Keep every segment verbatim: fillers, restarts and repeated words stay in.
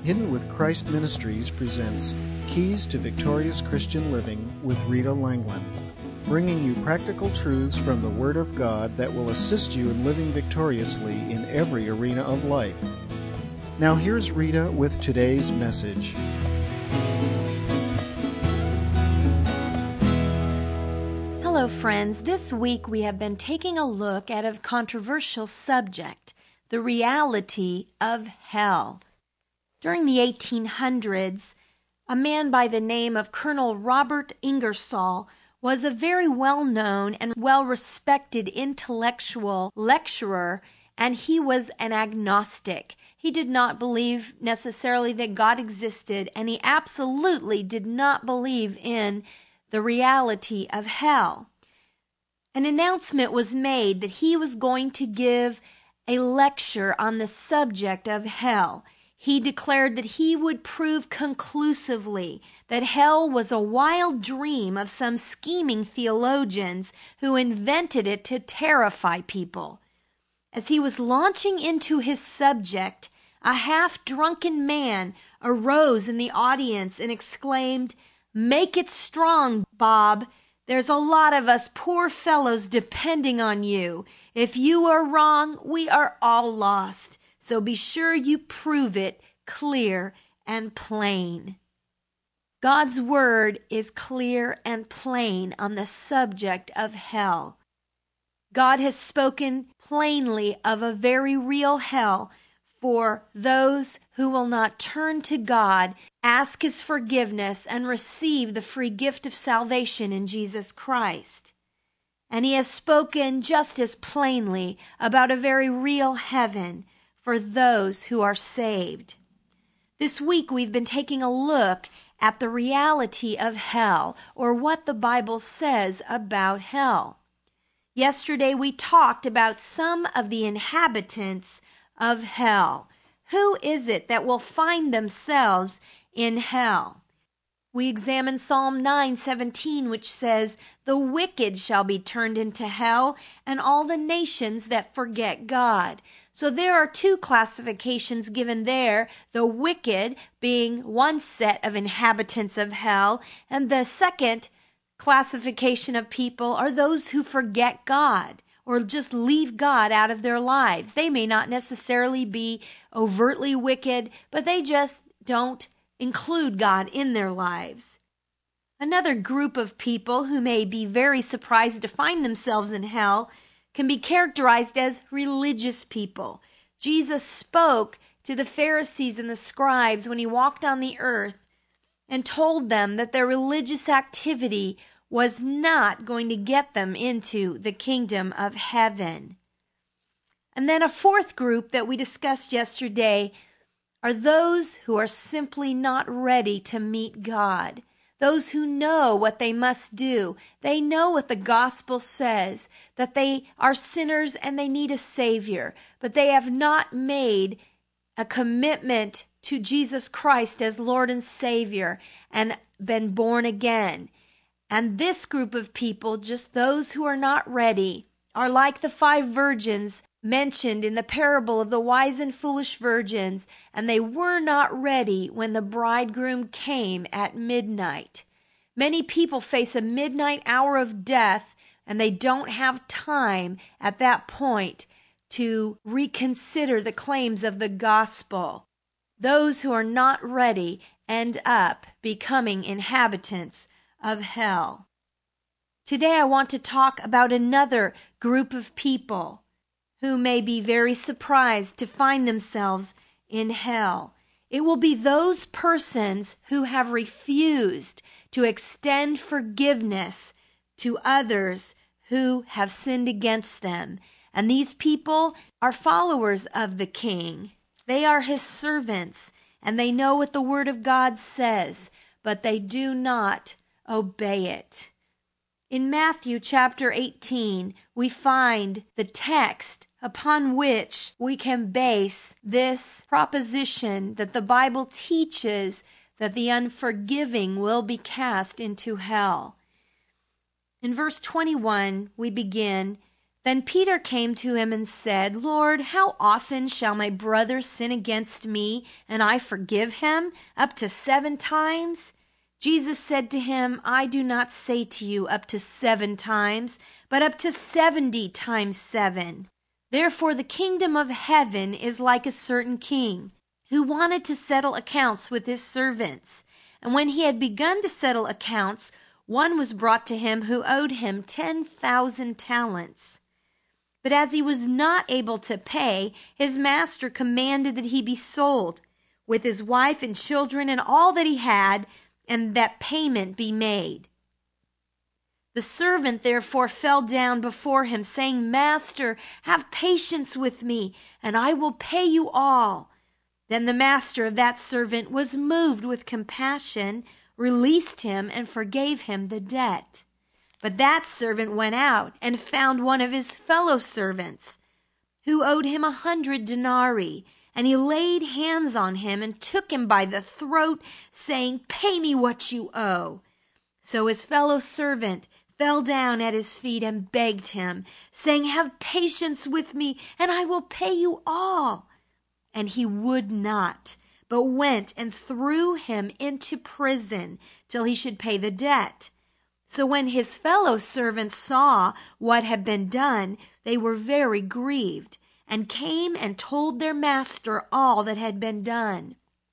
Hidden with Christ Ministries presents Keys to Victorious Christian Living with Rita Langland, bringing you practical truths from the Word of God that will assist you in living victoriously in every arena of life. Now here's Rita with today's message. Hello friends, this week we have been taking a look at a controversial subject, the reality of hell. During the eighteen hundreds, a man by the name of Colonel Robert Ingersoll was a very well-known and well-respected intellectual lecturer, and he was an agnostic. He did not believe necessarily that God existed, and he absolutely did not believe in the reality of hell. An announcement was made that he was going to give a lecture on the subject of hell. He declared that he would prove conclusively that hell was a wild dream of some scheming theologians who invented it to terrify people. As he was launching into his subject, a half-drunken man arose in the audience and exclaimed, "Make it strong, Bob. There's a lot of us poor fellows depending on you. If you are wrong, we are all lost. So be sure you prove it clear and plain." God's word is clear and plain on the subject of hell. God has spoken plainly of a very real hell for those who will not turn to God, ask His forgiveness, and receive the free gift of salvation in Jesus Christ. And He has spoken just as plainly about a very real heaven for those who are saved. This week we've been taking a look at the reality of hell, or what the Bible says about hell. Yesterday we talked about some of the inhabitants of hell. Who is it that will find themselves in hell? We examined Psalm nine seventeen, which says, "The wicked shall be turned into hell, and all the nations that forget God." So there are two classifications given there, the wicked being one set of inhabitants of hell, and the second classification of people are those who forget God or just leave God out of their lives. They may not necessarily be overtly wicked, but they just don't include God in their lives. Another group of people who may be very surprised to find themselves in hell can be characterized as religious people. Jesus spoke to the Pharisees and the scribes when He walked on the earth and told them that their religious activity was not going to get them into the kingdom of heaven. And then a fourth group that we discussed yesterday are those who are simply not ready to meet God. Those who know what they must do. They know what the gospel says, that they are sinners and they need a Savior, but they have not made a commitment to Jesus Christ as Lord and Savior and been born again. And this group of people, just those who are not ready, are like the five virgins mentioned in the parable of the wise and foolish virgins, and they were not ready when the bridegroom came at midnight. Many people face a midnight hour of death, and they don't have time at that point to reconsider the claims of the gospel. Those who are not ready end up becoming inhabitants of hell. Today I want to talk about another group of people who may be very surprised to find themselves in hell. It will be those persons who have refused to extend forgiveness to others who have sinned against them. And these people are followers of the King. They are His servants, and they know what the Word of God says, but they do not obey it. In Matthew chapter eighteen, we find the text upon which we can base this proposition that the Bible teaches that the unforgiving will be cast into hell. In verse twenty-one, we begin, Then Peter came to him and said, Lord, how often shall my brother sin against me, and I forgive him? Up to seven times? Jesus said to him, I do not say to you up to seven times, but up to seventy times seven. Therefore the kingdom of heaven is like a certain king, who wanted to settle accounts with his servants. And when he had begun to settle accounts, one was brought to him who owed him ten thousand talents. But as he was not able to pay, his master commanded that he be sold, with his wife and children and all that he had, and that payment be made. The servant therefore fell down before him, saying, Master, have patience with me, and I will pay you all. Then the master of that servant was moved with compassion, released him, and forgave him the debt. But that servant went out and found one of his fellow servants, who owed him a hundred denarii, and he laid hands on him and took him by the throat, saying, Pay me what you owe. So his fellow servant fell down at his feet and begged him, saying, Have patience with me, and I will pay you all. And he would not, but went and threw him into prison till he should pay the debt. So when his fellow servants saw what had been done, they were very grieved, and came and told their master all that had been done.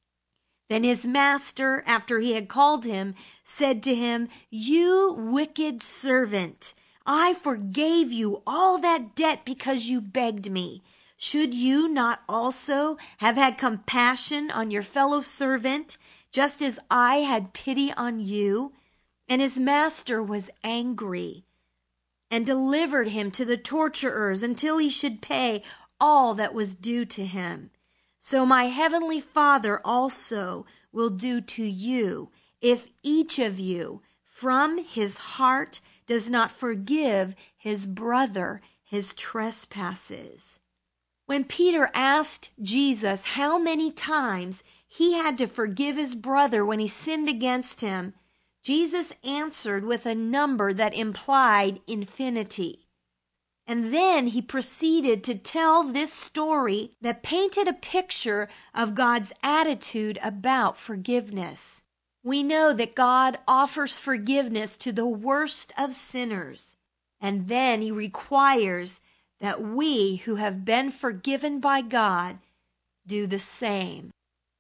Then his master, after he had called him, said to him, You wicked servant, I forgave you all that debt because you begged me. Should you not also have had compassion on your fellow servant, just as I had pity on you? And his master was angry and delivered him to the torturers until he should pay all that was due to him. So my heavenly Father also will do to you if each of you from his heart does not forgive his brother his trespasses. When Peter asked Jesus how many times he had to forgive his brother when he sinned against him, Jesus answered with a number that implied infinity. And then he proceeded to tell this story that painted a picture of God's attitude about forgiveness. We know that God offers forgiveness to the worst of sinners, and then he requires that we who have been forgiven by God do the same.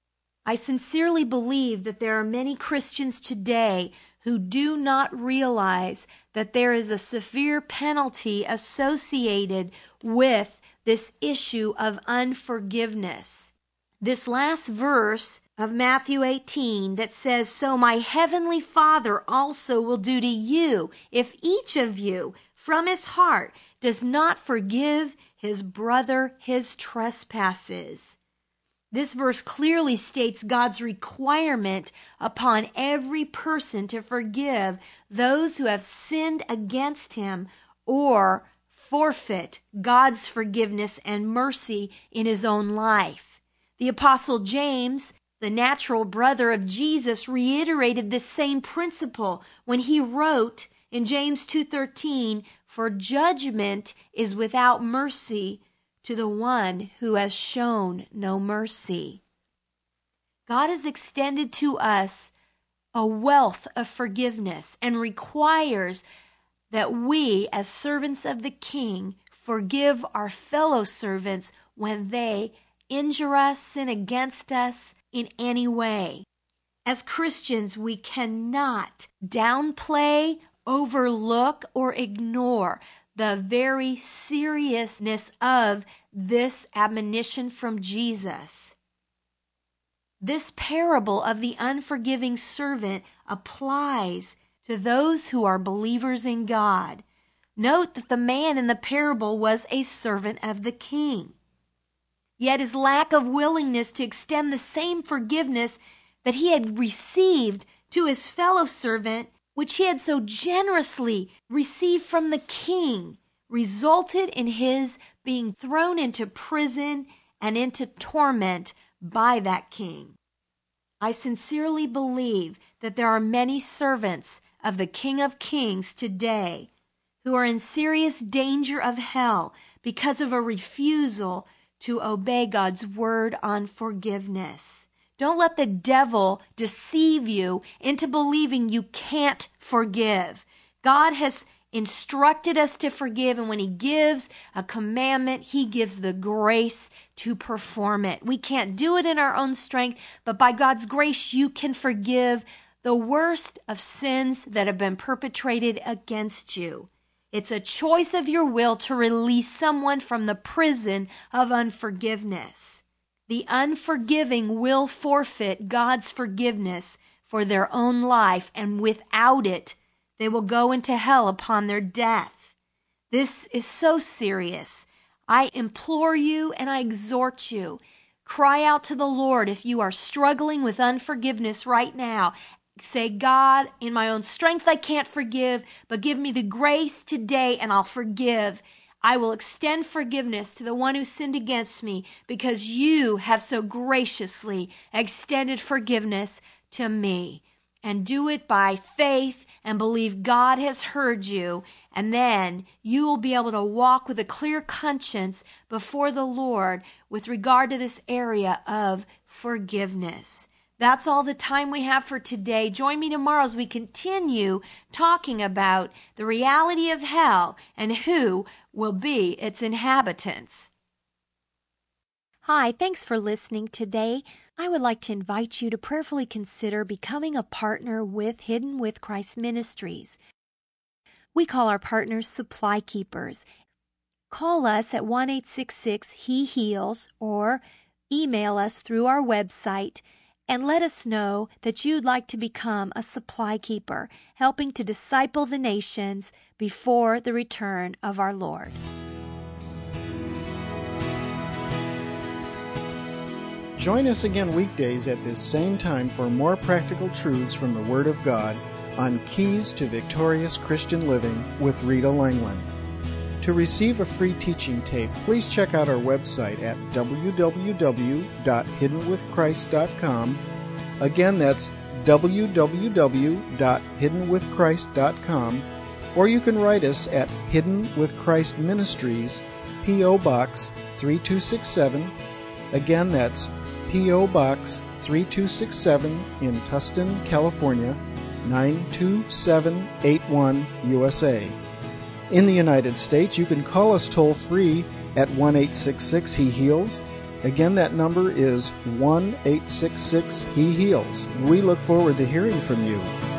I sincerely believe that there are many Christians today who do not realize that there is a severe penalty associated with this issue of unforgiveness. This last verse of Matthew eighteen that says, So my heavenly Father also will do to you if each of you from his heart does not forgive his brother his trespasses. This verse clearly states God's requirement upon every person to forgive those who have sinned against him or forfeit God's forgiveness and mercy in his own life. The Apostle James, the natural brother of Jesus, reiterated this same principle when he wrote in James two thirteen, For judgment is without mercy to the one who has shown no mercy. God has extended to us a wealth of forgiveness and requires that we, as servants of the King, forgive our fellow servants when they injure us, sin against us in any way. As Christians, we cannot downplay, overlook, or ignore the very seriousness of this admonition from Jesus. This parable of the unforgiving servant applies to those who are believers in God. Note that the man in the parable was a servant of the king. Yet his lack of willingness to extend the same forgiveness that he had received to his fellow servant, which he had so generously received from the king, resulted in his being thrown into prison and into torment by that king. I sincerely believe that there are many servants of the King of Kings today who are in serious danger of hell because of a refusal to obey God's word on forgiveness. Don't let the devil deceive you into believing you can't forgive. God has instructed us to forgive, and when he gives a commandment, he gives the grace to perform it. We can't do it in our own strength, but by God's grace, you can forgive the worst of sins that have been perpetrated against you. It's a choice of your will to release someone from the prison of unforgiveness. The unforgiving will forfeit God's forgiveness for their own life, and without it, they will go into hell upon their death. This is so serious. I implore you and I exhort you. Cry out to the Lord if you are struggling with unforgiveness right now. Say, God, in my own strength I can't forgive, but give me the grace today and I'll forgive. I will extend forgiveness to the one who sinned against me because you have so graciously extended forgiveness to me. And do it by faith and believe God has heard you. And then you will be able to walk with a clear conscience before the Lord with regard to this area of forgiveness. That's all the time we have for today. Join me tomorrow as we continue talking about the reality of hell and who will be its inhabitants. Hi, thanks for listening today. I would like to invite you to prayerfully consider becoming a partner with Hidden with Christ Ministries. We call our partners supply keepers. Call us at one eight six six He Heals or email us through our website and let us know that you'd like to become a supply keeper, helping to disciple the nations before the return of our Lord. Join us again weekdays at this same time for more practical truths from the Word of God on Keys to Victorious Christian Living with Rita Langland. To receive a free teaching tape, please check out our website at w w w dot hidden with christ dot com. Again, that's w w w dot hidden with christ dot com. Or you can write us at Hidden with Christ Ministries, P O. Box three two six seven. Again, that's P O. Box three two six seven in Tustin, California, nine two seven eight one, U S A. In the United States, you can call us toll-free at one eight six six He Heals. Again, that number is one eight six six He Heals. We look forward to hearing from you.